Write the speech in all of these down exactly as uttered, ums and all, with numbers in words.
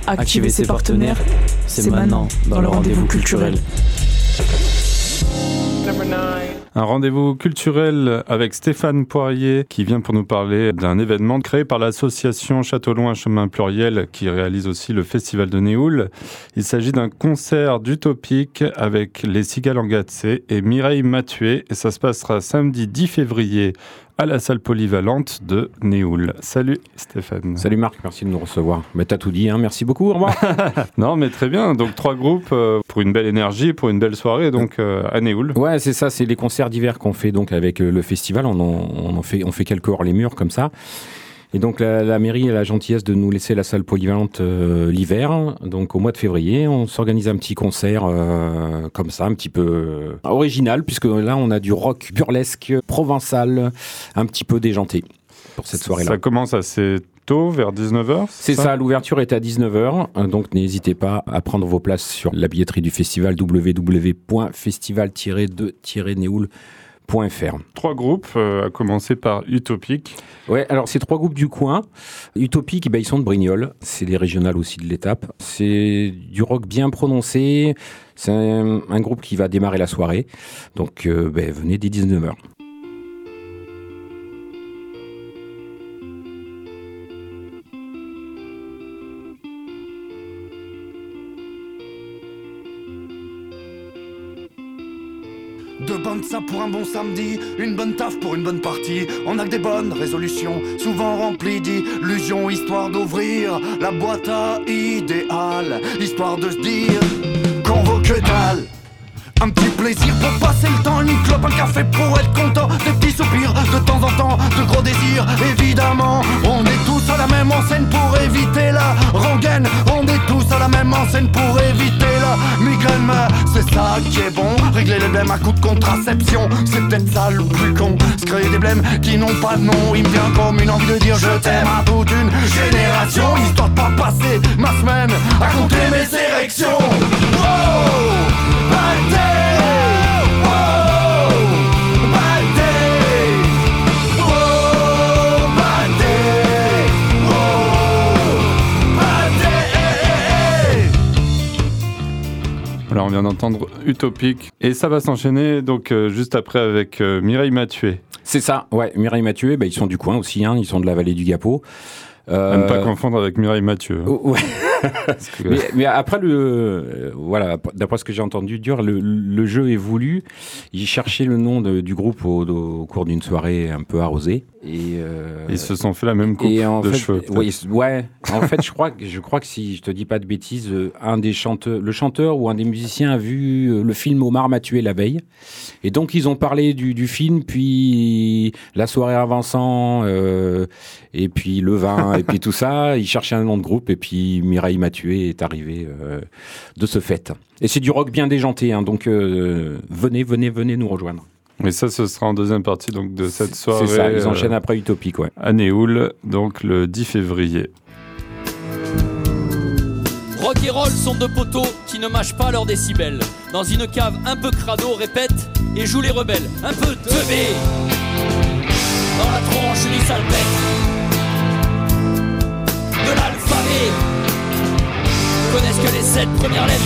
activez ses partenaires. C'est maintenant dans le rendez-vous culturel. Un rendez-vous culturel avec Stéphane Poirier qui vient pour nous parler d'un événement créé par l'association Château Loin Chemin Pluriel qui réalise aussi le festival de Néoul. Il s'agit d'un concert d'Utopique avec les Cigales Angatsé et Mireille Mathieu et ça se passera samedi dix février à la salle polyvalente de Néoul. Salut Stéphane. Salut Marc, merci de nous recevoir. Mais t'as tout dit, hein. Merci beaucoup, au revoir. Non mais très bien, donc trois groupes euh, pour une belle énergie, pour une belle soirée donc euh, à Néoul. Ouais, c'est ça, c'est les concerts d'hiver qu'on fait donc avec euh, le festival, on en, on en fait, on fait quelques hors les murs comme ça. Et donc la, la mairie a la gentillesse de nous laisser la salle polyvalente euh, l'hiver, donc au mois de février, on s'organise un petit concert euh, comme ça, un petit peu euh, original, puisque là on a du rock burlesque, provençal, un petit peu déjanté pour cette soirée-là. Ça commence assez tôt, vers dix-neuf heures, c'est, c'est ça, ça l'ouverture est à dix-neuf heures, donc n'hésitez pas à prendre vos places sur la billetterie du festival w w w point festival tiret de tiret néoul point f r. Trois groupes, euh, à commencer par Utopique. Ouais, alors c'est trois groupes du coin. Utopique, ben, ils sont de Brignoles, c'est les régionales aussi de l'étape. C'est du rock bien prononcé, c'est un, un groupe qui va démarrer la soirée. Donc euh, ben, venez dès dix-neuf heures. Deux bonnes ça pour un bon samedi, une bonne taf pour une bonne partie. On a que des bonnes résolutions, souvent remplies d'illusions, histoire d'ouvrir la boîte à idéal, histoire de se dire qu'on vaut que dalle. Un petit plaisir pour passer le temps, une clope, un café pour être content, des petits soupirs de temps en temps, de gros désirs évidemment. On est tous à la même enseigne pour éviter la rengaine. On est tous à la même enseigne pour éviter la migraine. Mais c'est ça qui est bon, régler les blèmes à coups de contraception. C'est peut-être ça le plus con, se créer des blèmes qui n'ont pas de nom. Il me vient comme une envie de dire je t'aime à toute une génération, histoire de pas passer ma semaine à compter mes érections. Wow, bad day. Alors on vient d'entendre Utopique et ça va s'enchaîner donc euh, juste après avec euh, Mireille Mathieu. C'est ça, ouais, Mireille Mathieu, bah, ils sont du coin aussi, hein, ils sont de la vallée du Gapot. Euh... À ne pas confondre avec Mireille Mathieu. Oh, ouais. que... mais, mais après, le, euh, voilà, d'après ce que j'ai entendu dire, le, le jeu est voulu. Ils cherchaient le nom de, du groupe au, au cours d'une soirée un peu arrosée. Et euh, ils se sont fait la même coupe et en de fait, cheveux. Ouais, ouais, en fait, je crois, que, je crois que si je te dis pas de bêtises, un des chanteurs, le chanteur ou un des musiciens a vu le film Omar m'a tué la veille. Et donc, ils ont parlé du, du film, puis la soirée avançant, euh, et puis le vin, et puis tout ça. Ils cherchaient un nom de groupe, et puis Mireille Mathieu est arrivée euh, de ce fait. Et c'est du rock bien déjanté, hein, donc euh, venez, venez, venez nous rejoindre. Mais ça, ce sera en deuxième partie donc, de cette soirée. C'est ça, ils enchaînent euh, après Utopique, ouais. À Néoul, donc le dix février. Rock et roll sont deux poteaux qui ne mâchent pas leurs décibels. Dans une cave un peu crado, répète et joue les rebelles. Un peu teubé dans la tronche du salpêtre. De l'alphabet connaissent que les sept premières lettres.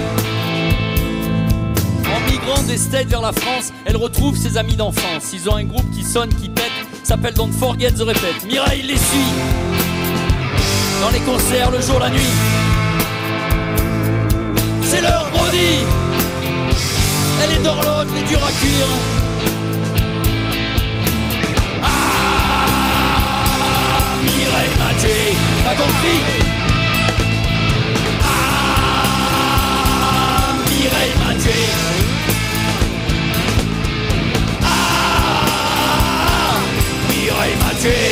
En migrant des States vers la France, elle retrouve ses amis d'enfance. Ils ont un groupe qui sonne, qui pète, s'appelle Don't Forget the Repeat. Mireille les suit dans les concerts, le jour, la nuit. C'est leur Brody. Elle est d'horloge, les durs à cuire. Ah, Mireille Mathieu, t'as compris? Ah, Mireille Mathieu. Ah, Mireille Mathieu.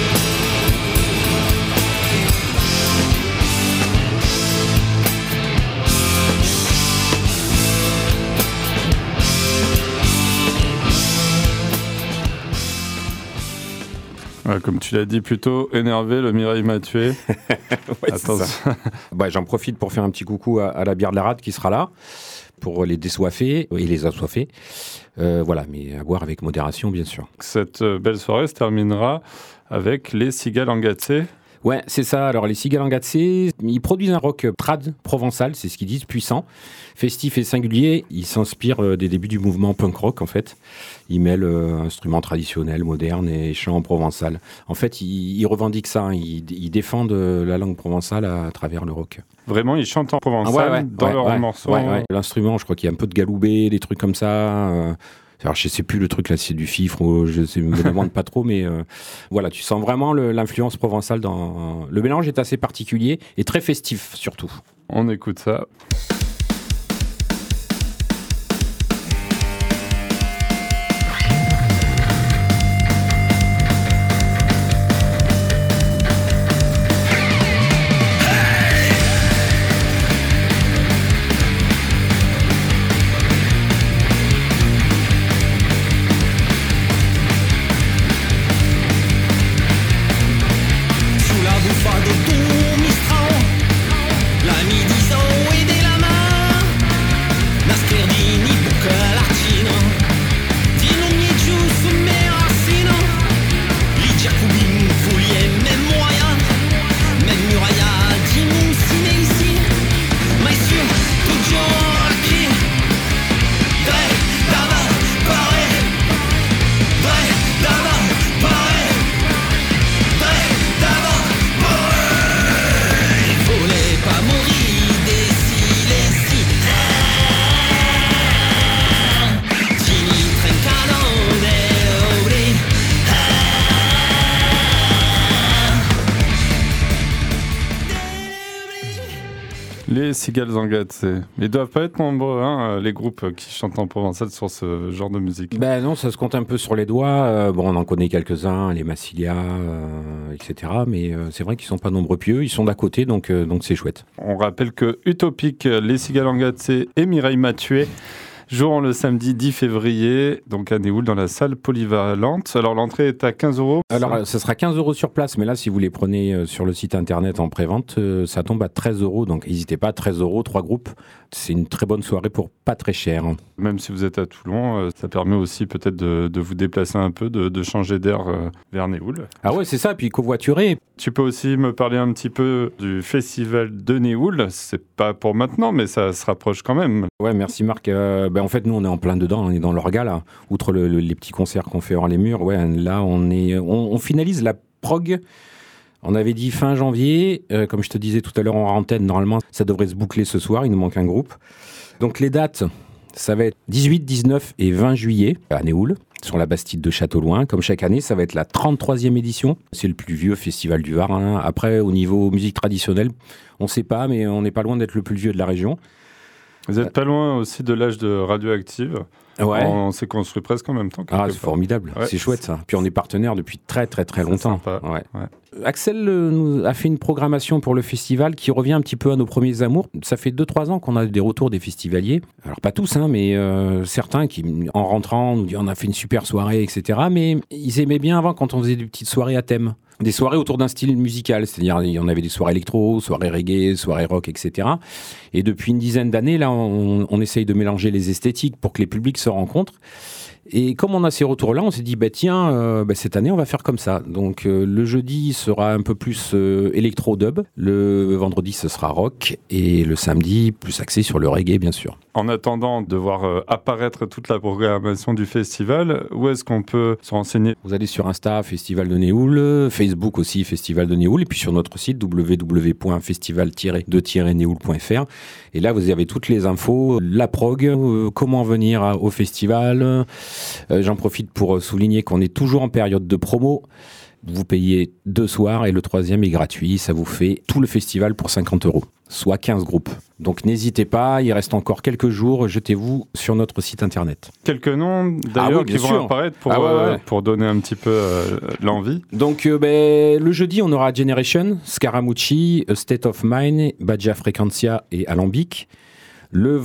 Ouais, comme tu l'as dit, plutôt énervé, le Mireille Mathieu. Ouais, attention. Bah, j'en profite pour faire un petit coucou à, à la bière de la rade qui sera là, pour les désoiffer et les assoiffer. Euh, voilà, mais à boire avec modération, bien sûr. Cette belle soirée se terminera avec les Cigales Angatsé. Ouais, c'est ça. Alors, les Cigales Angatse, ils produisent un rock trad provençal, c'est ce qu'ils disent, puissant, festif et singulier. Ils s'inspirent des débuts du mouvement punk rock, en fait. Ils mêlent euh, instruments traditionnels, modernes et chants provençal. En fait, ils, ils revendiquent ça. Hein. Ils, ils défendent la langue provençale à, à travers le rock. Vraiment, ils chantent en provençal ah ouais, ouais, dans ouais, leurs ouais, morceaux. Ouais, ouais. L'instrument, je crois qu'il y a un peu de galoubet, des trucs comme ça. Euh, alors, je sais plus le truc là, c'est du fifre, ou je ne me demande pas trop, mais euh, voilà, tu sens vraiment le, l'influence provençale dans. Le mélange est assez particulier et très festif surtout. On écoute ça. Les Cigales Angatse. Ils doivent pas être nombreux, hein, les groupes qui chantent en provençal sur ce genre de musique. Ben non, ça se compte un peu sur les doigts. Euh, bon, on en connaît quelques-uns, les Massilia, euh, et cetera. Mais euh, c'est vrai qu'ils sont pas nombreux pieux. Ils sont d'à côté, donc euh, donc c'est chouette. On rappelle que Utopique, les Cigales Angatse et Mireille Mathieu joueront le samedi dix février, donc à Néoul, dans la salle polyvalente. Alors l'entrée est à quinze euros. Alors ça sera quinze euros sur place, mais là si vous les prenez sur le site internet en pré-vente, ça tombe à treize euros. Donc n'hésitez pas, treize euros, trois groupes. C'est une très bonne soirée pour pas très cher. Même si vous êtes à Toulon, ça permet aussi peut-être de, de vous déplacer un peu, de, de changer d'air vers Néoul. Ah ouais, c'est ça, puis covoiturer. Tu peux aussi me parler un petit peu du festival de Néoul. C'est pas pour maintenant, mais ça se rapproche quand même. Ouais, merci Marc. Euh, ben en fait, nous on est en plein dedans, on est dans l'orga là. Outre le, le, les petits concerts qu'on fait hors les murs, ouais, là on est, on, on finalise la prog. On avait dit fin janvier, euh, comme je te disais tout à l'heure en antenne, normalement ça devrait se boucler ce soir, il nous manque un groupe. Donc les dates, ça va être dix-huit, dix-neuf et vingt juillet à Néoul, sur la Bastide de Château-Loin. Comme chaque année, ça va être la trente-troisième édition. C'est le plus vieux festival du Var. Hein. Après, au niveau musique traditionnelle, on ne sait pas, mais on n'est pas loin d'être le plus vieux de la région. Vous n'êtes pas loin aussi de l'âge de Radioactive. Ouais. On s'est construit presque en même temps. Ah, c'est formidable. Ouais, c'est chouette, ça. Puis on est partenaire depuis très, très, très longtemps. C'est sympa. Ouais. Ouais. Axel euh, nous a fait une programmation pour le festival qui revient un petit peu à nos premiers amours. Ça fait deux trois ans qu'on a des retours des festivaliers. Alors, pas tous, hein, mais euh, certains qui, en rentrant, nous disent on a fait une super soirée, et cetera. Mais ils aimaient bien avant quand on faisait des petites soirées à thème. Des soirées autour d'un style musical, c'est-à-dire il y en avait des soirées électro, soirées reggae, soirées rock, et cetera. Et depuis une dizaine d'années, là, on, on essaye de mélanger les esthétiques pour que les publics se rencontrent. Et comme on a ces retours-là, on s'est dit, bah, tiens, euh, bah, cette année, on va faire comme ça. Donc, euh, le jeudi sera un peu plus euh, électro-dub. Le vendredi, ce sera rock. Et le samedi, plus axé sur le reggae, bien sûr. En attendant de voir euh, apparaître toute la programmation du festival, où est-ce qu'on peut se renseigner ? Vous allez sur Insta, Festival de Néoul, Facebook aussi, Festival de Néoul, et puis sur notre site w w w point festival tiret de tiret néoul point f r. Et là, vous avez toutes les infos, la prog, euh, comment venir à, au festival. Euh, j'en profite pour souligner qu'on est toujours en période de promo. Vous payez deux soirs et le troisième est gratuit. Ça vous fait tout le festival pour cinquante euros, soit quinze groupes. Donc n'hésitez pas, il reste encore quelques jours. Jetez-vous sur notre site internet. Quelques noms d'ailleurs ah oui, qui vont sûr. apparaître pour, ah ouais, ouais. Euh, pour donner un petit peu euh, l'envie. Donc euh, ben, le jeudi, on aura Generation, Scaramucci, A State of Mind, Baja Frequencia et Alambic. Le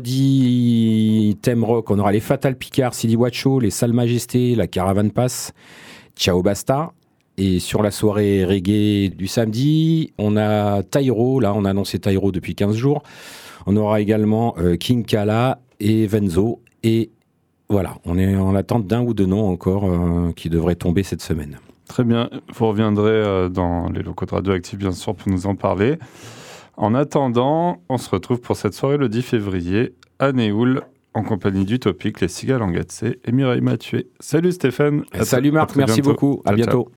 vendredi, thème rock, on aura les Fatal Picard, Silly Wacho, les Salles Majestés, la Caravane Pass, Ciao Basta. Et sur la soirée reggae du samedi, on a Tyro, là on a annoncé Tyro depuis quinze jours. On aura également euh, King Kala et Venzo. Et voilà, on est en attente d'un ou deux noms encore euh, qui devraient tomber cette semaine. Très bien, vous reviendrez dans les locaux de Radioactive, bien sûr, pour nous en parler. En attendant, on se retrouve pour cette soirée le dix février à Néoul, en compagnie d'Utopique, les Cigales Angatsé et Mireille Mathieu. Salut Stéphane. Salut Marc, merci beaucoup. À ciao, bientôt. Ciao.